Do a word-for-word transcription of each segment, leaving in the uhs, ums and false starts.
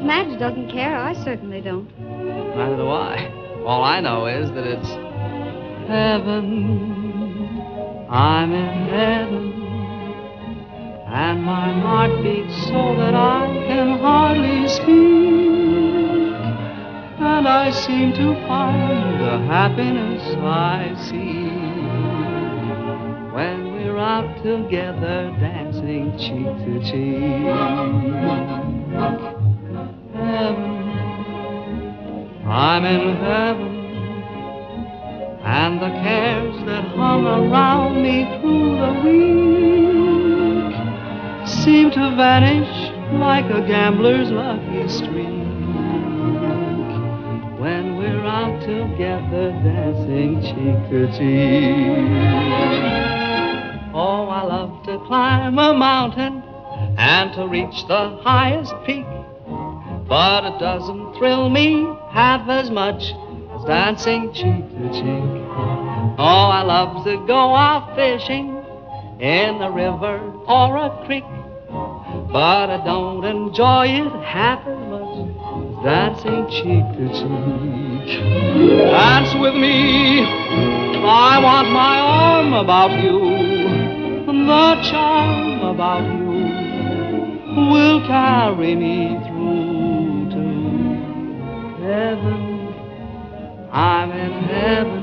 Madge doesn't care. I certainly don't. Neither do I. All I know is that it's heaven. I'm in heaven. And my heart beats so that I can hardly speak. And I seem to find the happiness I see when we're out together dancing cheek to cheek. Heaven, I'm in heaven. And the cares that hung around me through the week seem to vanish like a gambler's lucky streak when we're out together dancing cheek to cheek. Oh, I love to climb a mountain and to reach the highest peak, but it doesn't thrill me half as much as dancing cheek to cheek. Oh, I love to go out fishing in a river or a creek, but I don't enjoy it half as much as dancing cheek to cheek. Dance with me, I want my arm about you. The charm about you will carry me through to heaven. I'm in heaven.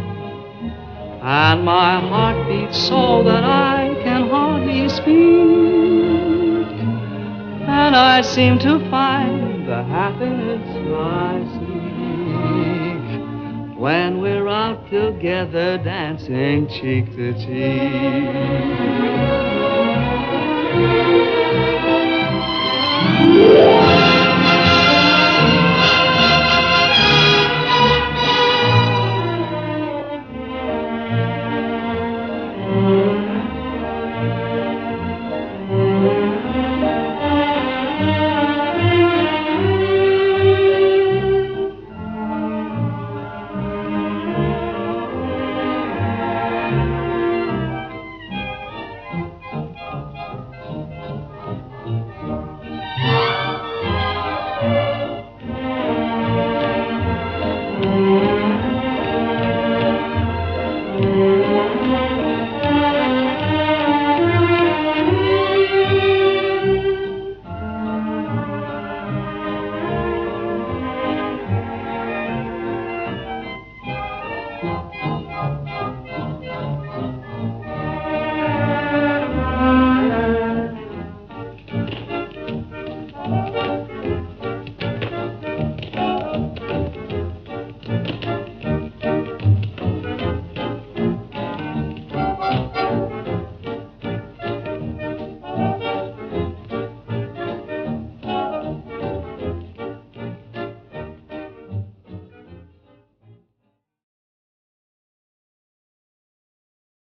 And my heart beats so that I can hardly speak. And I seem to find the happiness I seek when we're out together dancing cheek to cheek.